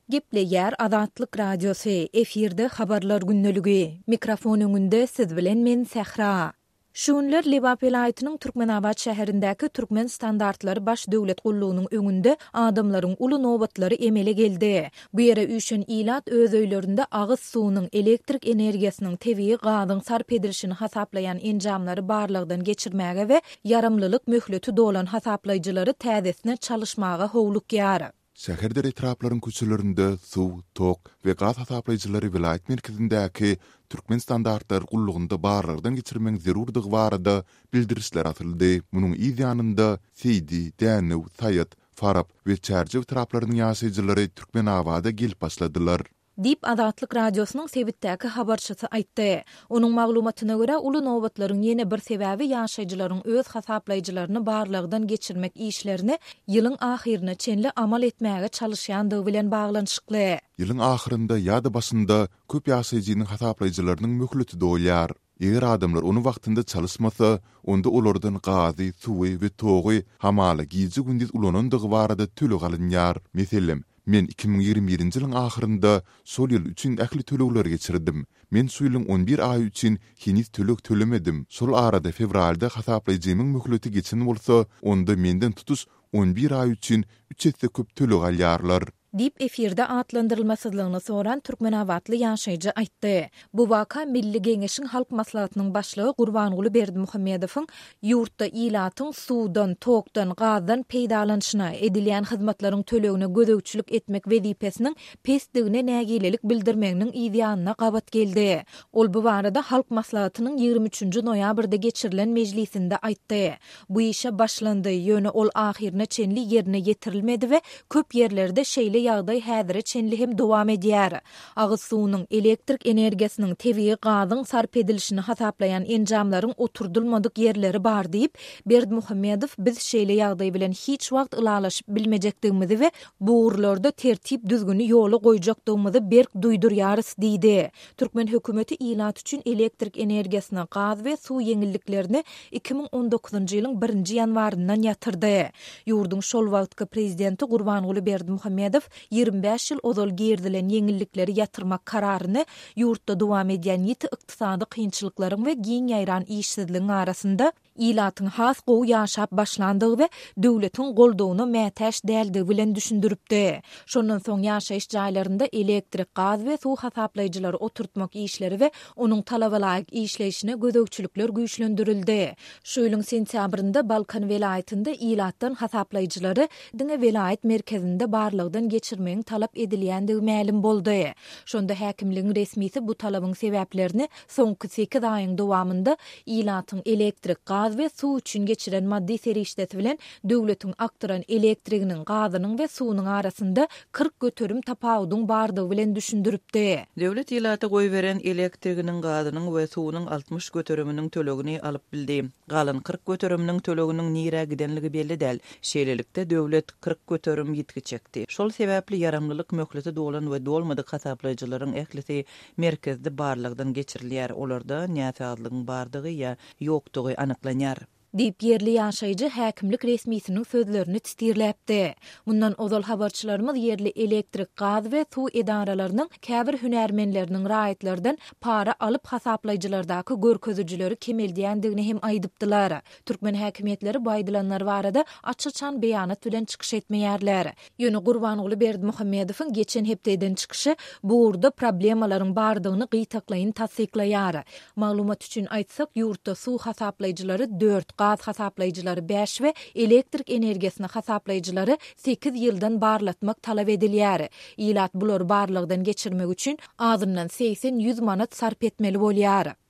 Gepleýär Azatlyk Radiosu efirde habarlar günneligi. Mikrofon öňünde siz bilen men Sähra. Şunlar Liwap welaýatynyň Türkmenabad şäherindäki türkmen standartlary baş döwlet gullugynyň öňünde adamlaryň uly nobatlary emele geldi. Bu ýere üçin ilat öz öýlerinde agyz suwunyň elektrik energiýasynyň tebii gazyň sarp edilişini hasaplayan enjamlary barlygdan geçirmäge we yaramlylyk möhleti dolan hasaplaýjylary täzesine çalışmaga howluk ýary. Şäherde etraplaryň köçelerinde suw, tok we gaz hasaplaýjylary vilayet merkezindäki türkmen standartlar gullugynda barlardan geçirmeň zerurdygy barada bildirisler atyldy. Munyň ýanynda Seydi, Dänew, Sayat, Farab we Çärjew etraplarynyň ýaşaýjylary Türkmenabada gelip başladylar. Dip Azatlyk Radiosynyň sebitdäki habarçysy aýtdy. Onuň maglumatyna görä uly nobatlaryň ýene bir sebäbi ýaşaýjylaryň öz hasaplaýjylaryny barlygdan geçirmek işlerini ýylyň ahyryna çenli amal etmäge çalışýandygy bilen baglanyşykly. Ýylyň ahyrynda ýa-da başynda köp ýaşaýjynyň hasaplaýjylarynyň möhleti doýar. Eger adamlar onu wagtynda çalışmasa, onda olardan gazy, suwy we togy hamaly gizi gündüz ulanandygy barada tölük alynýar. Meselem, men 2021-nji ýylyň ahyrynda sol ýyl üçin ähli tölegler geçirdim. Men şu ýylyň 11 aý üçin heniz tölek tölemedim. Sol arada fevralda hasaplaýjymyň möhleti geçen bolsa, onda menden tutuş 11 aý üçin 3 etse köp tölek alýarlar. Dip efirde atlandyrylmasyzlygyny soran Türkmenabadly ýaşaýjy aýtdy. Bu waka Milli Geňeşiň halk maslahatynyň başlygy Gurbanguly Berdimuhammedowyň ýurtda ilatyň suwdan, tokdan, gazdan peýdalanyşyna edilýän hyzmatlaryň tölegine gödökçülük etmek wezipesiniň pesdigine nägilelik bildirmeginiň ýanyna gabat geldi. Ol bu barada halk maslahatynyň 23-nji noýabrda geçirilen mejlisinde aýtdy. Bu işe başlandy, ýöne ol ahyryna çenli ýerine ýetirilmedi we köp ýerlerde şeýle ýagdaý häzire çenli hem dowam edýär. Agyz suwunyň elektrik energiýasynyň tebii gazyň sarp edilişini hasaplayan enjamlaryň oturdulmadyk ýerleri bar diýip Berdimuhammedow biz şeýle ýagdaý bilen hiç wagt ylalaşyp bilmejekdigimizi we bu urlarda tertip düzgünü ýoly goýjakdygymyzy berk duýdurýarys diýdi. Türkmen hökümeti ilat üçin elektrik energiýasyna gaz we suw ýeňilliklerini 2019-njy ýylyň 1-nji ýanwaryndan ýatyrdy. Ýurduň şol wagtky prezidenti Gurbanguly Berdimuhammedow 25 ýyl ozal gerdilen ýeňillikleri ýatyrmak kararyny ýurtda dowam edýän ýiti ykdysady kynçylyklaryň we giň ýaýran işsizligiň arasynda ilatyň has gowy ýaşap başlandygy we döwletiň goldawyna mätäş däldigi bilen düşündiripdi. Şondan soň ýaşaýyş jaýlarynda elektrik, gaz we suw hasaplaýjylary oturtmak işleri we onuň talabalaýyk işleýişine gödökçülükler güýçlendirildi. Şu ýylyň sentýabrynda Balkan welaýatynda ilatdan hasaplaýjylary diňe welaýat merkezinde barlygdan geçirmeň talap edilýändigi ma'lum boldy. Şonda häkimligiň resmisi bu talabyň sebäplerini soňky 8 aýyň dowamında ilatyň elektrik, gaz we suw üçin geçiren maddi serişdeti bilen döwletiň aktyran elektriginiň, gazynyň we suwunyň arasynda 40 götürüm tapawudyň bardygy bilen düşündiripdi. Döwlet ilaty goýberen elektriginiň, gazynyň we suwunyň 60 götürüminiň tölegini alyp bildi. Galan 40 götürüminiň töleginiň nire gidenligi belli däl. Şeýlelikde döwlet 40 götürüm ýitgiçekdi. Şol sebäpli yaramlylyk möhleti dolan we dolmadyk hasaplaýjylaryň ählisi merkezde barlygdan geçirilýär. Olarda näsazlygyň bardygy ýa ýokdugy anyklanýar. Dip yerli ýaşaýjy häkimlik resmisiniň sözlerini tistirläpdi. Mundan ozal habarçylarymyz yerli elektrik, gaz we suw edaralarynyň käbir hünärmenleriniň raýatlardan para alyp hasaplaýjylardaky görkezüjileri kemeldýändigini hem aýdypdylar. Türkmen häkimetleri baýdylanlar barada açyçan beýanat bilen çykyş etmeýärler. Ýöne Gurbanguly Berdimuhammedowyň geçen hepdeden çykyşy bu urda problemalaryň bardygyny gytaklaýyn tasdiklaýar. Maglumat üçin aýtsak, ýurtda suw hasaplaýjylary 4, gaz hasaplaýjylary 5 we elektrik energiýasyny hasaplaýjylary 8 ýyldan barlatmak talap edilýär. Ilat bular barlygdan geçirmek üçin azyndan 80-100 manat sarp etmeli bolýar.